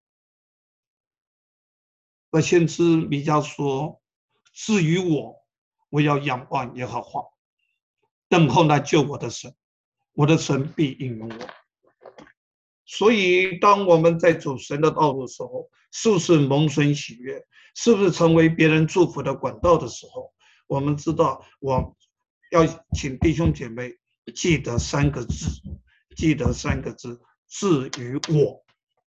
而先知弥迦说：“至于我，我要仰望耶和华，等候那救我的神，我的神必应允我。”所以，当我们在走神的道路的时候，是不是蒙神喜悦？是不是成为别人祝福的管道的时候？我们知道，我要请弟兄姐妹记得三个字，记得三个字：至于我。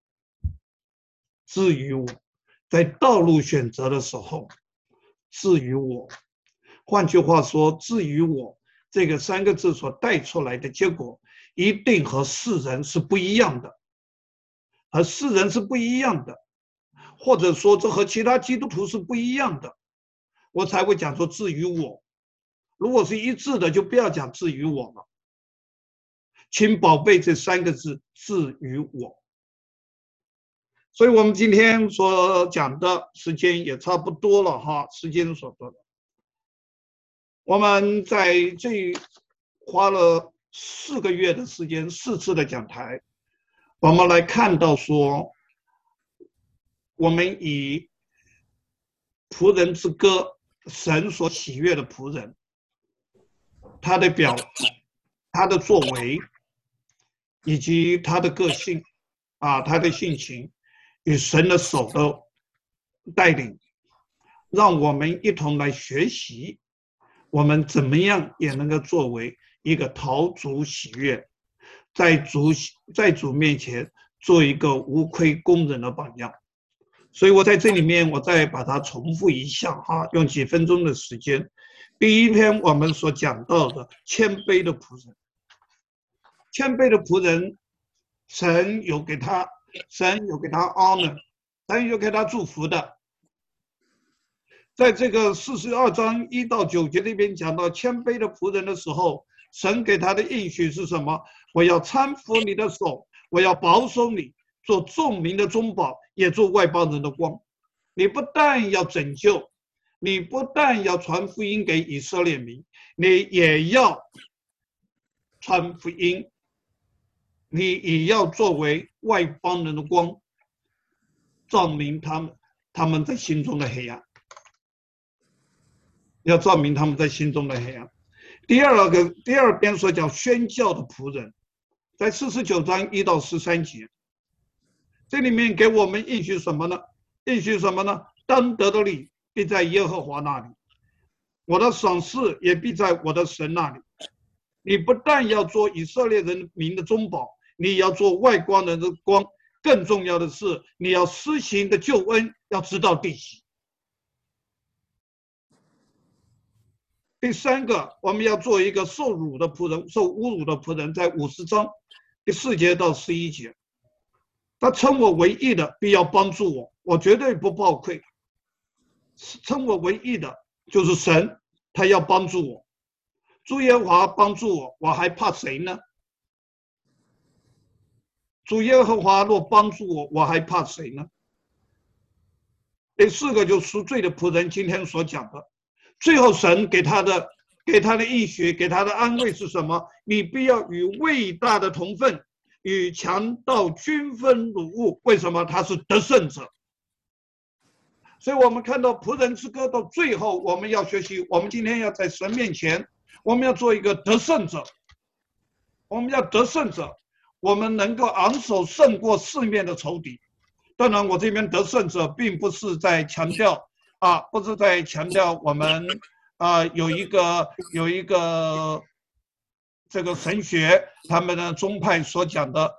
至于我，在道路选择的时候，至于我。换句话说，至于我这个三个字所带出来的结果，一定和世人是不一样的，和世人是不一样的，或者说这和其他基督徒是不一样的，我才会讲说至于我。如果是一致的，就不要讲至于我了。请宝贝这三个字，至于我。所以我们今天所讲的时间也差不多了哈，时间所多的。我们在这花了4个月的时间，4次的讲台，我们来看到说，我们以仆人之歌，神所喜悦的仆人，他的他的作为，以及他的个性他的性情，与神的手的带领，让我们一同来学习，我们怎么样也能够作为一个讨主喜悦，在主面前做一个无愧工人的榜样。所以我在这里面，我再把它重复一下用几分钟的时间。第一篇我们所讲到的谦卑的仆人，谦卑的仆人，神有给他 honor， 神有给他祝福的。在这个42章1到9节里边讲到谦卑的仆人的时候，神给他的应许是什么？我要搀扶你的手，我要保守你，做众民的中保，也做外邦人的光。你不但要拯救，你不但要传福音给以色列民，你也要传福音，你也要作为外邦人的光，照明他们在心中的黑暗，要照明他们在心中的黑暗。第二边所讲宣教的仆人，在49章1到13节，这里面给我们应许什么呢？应许什么呢？当得的利必在耶和华那里，我的赏赐也必在我的神那里。你不但要做以色列人民的中保，你要做外邦人的光，更重要的是，你要施行的救恩要直到地极。第三个，我们要做一个受辱的仆人，受侮辱的仆人，在50章第4节到11节，他称我为义的，必要帮助我，我绝对不抱愧。称我为义的就是神，他要帮助我。主耶和华帮助我，我还怕谁呢？主耶和华若帮助我，我还怕谁呢？第4个就是赎罪的仆人，今天所讲的。最后神给他的应许，给他的安慰是什么？你必要与伟大的同分，与强盗均分掳物。为什么？他是得胜者。所以我们看到仆人之歌到最后，我们要学习，我们今天要在神面前，我们要做一个得胜者。我们要得胜者，我们能够昂首胜过四面的仇敌。当然我这边得胜者并不是在强调不是在强调我们有一个这个神学他们的宗派所讲的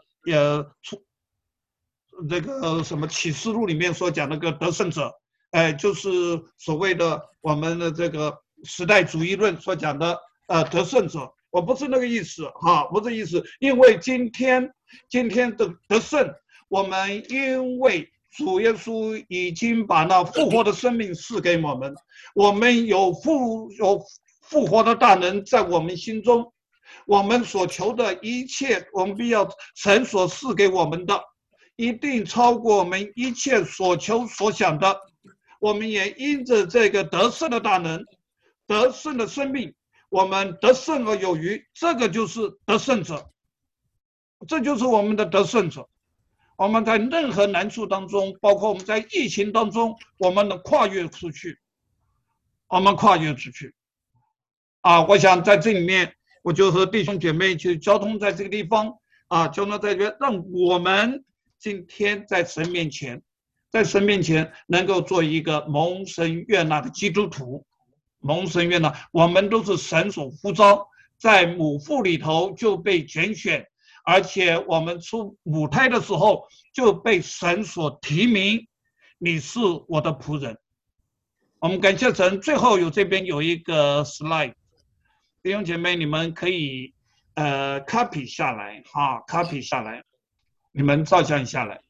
这个什么启示录里面所讲那个得胜者，就是所谓的我们的这个时代主义论所讲的得胜者。 我不是那个意思哈，不是意思。因为今天的得胜，我们因为主耶稣已经把那复活的生命赐给我们，我们有复活的大能在我们心中，我们所求的一切，我们必要神所赐给我们的，一定超过我们一切所求所想的。我们也因着这个得胜的大能，得胜的生命，我们得胜而有余，这个就是得胜者，这就是我们的得胜者。我们在任何难处当中，包括我们在疫情当中，我们能跨越出去，我们跨越出去。我想在这里面，我就和弟兄姐妹去交通在这个地方交通在这边，让我们今天在神面前能够做一个蒙神悦纳的基督徒，蒙神悦纳，我们都是神所呼召，在母腹里头就被拣选，而且我们出母胎的时候就被神所提名，你是我的仆人。我们感谢神。最后这边有一个 slide， 弟兄姐妹你们可以copy 下来copy 下来，你们照相下来。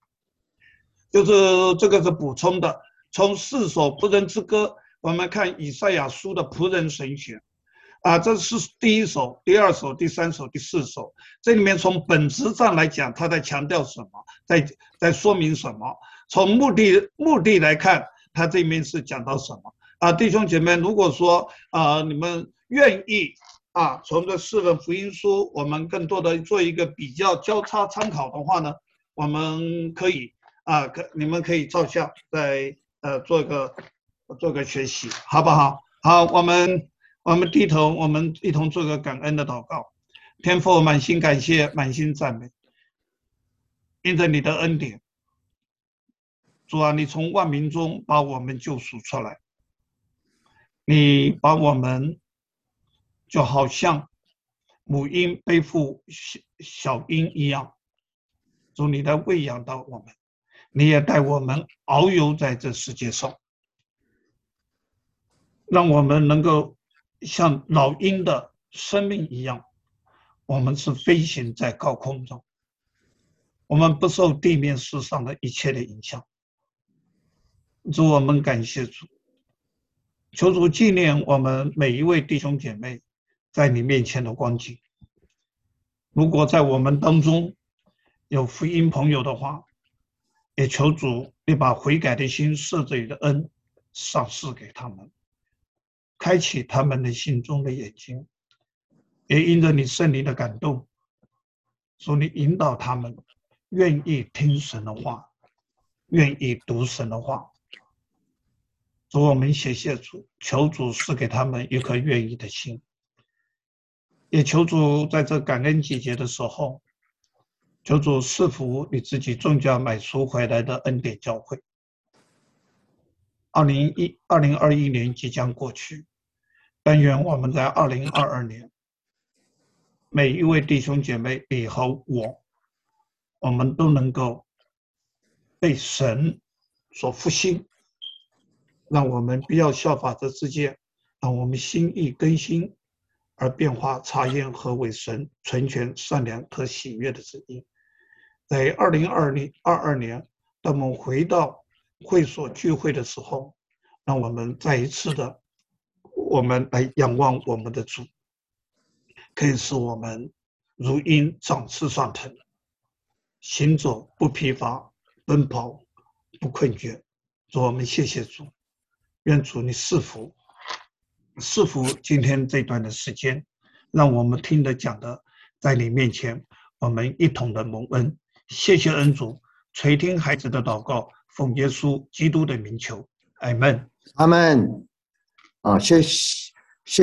就是这个是补充的，从4首仆人之歌，我们看以赛亚书的仆人神选这是第1首、第2首、第3首、第4首。这里面从本质上来讲，他在强调什么，在说明什么。从目的来看，他这里面是讲到什么弟兄姐妹，如果说你们愿意从这4本福音书，我们更多的做一个比较交叉参考的话呢，我们可以你们可以照相，再做个学习，好不好？好，我们低头，我们一同做个感恩的祷告。天父，满心感谢，满心赞美，因着你的恩典，主啊，你从万民中把我们救赎出来，你把我们就好像母婴背负小婴一样，主你来喂养到我们，你也带我们遨游在这世界上，让我们能够像老鹰的生命一样，我们是飞行在高空中，我们不受地面世上的一切的影响。主，我们感谢主，求主纪念我们每一位弟兄姐妹在你面前的光景。如果在我们当中有福音朋友的话，也求主你把悔改的心、赦罪的恩赏赐给他们，开启他们的心中的眼睛，也因着你圣灵的感动，主你引导他们愿意听神的话，愿意读神的话。主，我们谢谢主，求主赐给他们一颗愿意的心，也求主在这感恩季节的时候，求主赐福你自己重价买赎回来的恩典教会。2021年即将过去，但愿我们在2022年，每一位弟兄姐妹，你和我们都能够被神所复兴，让我们不要效法这世界，让我们心意更新，而变化查验何为神纯全善良可喜悦的旨意。在2022年，当我们回到会所聚会的时候，让我们再一次的，我们来仰望我们的主，可以使我们如鹰展翅上腾，行走不疲乏，奔跑不困倦。主，我们谢谢主，愿主你赐福今天这段的时间，让我们听的讲的在你面前，我们一同的蒙恩。谢谢恩主，垂听孩子的祷告，奉耶稣基督的名求，阿们。 阿们。谢谢。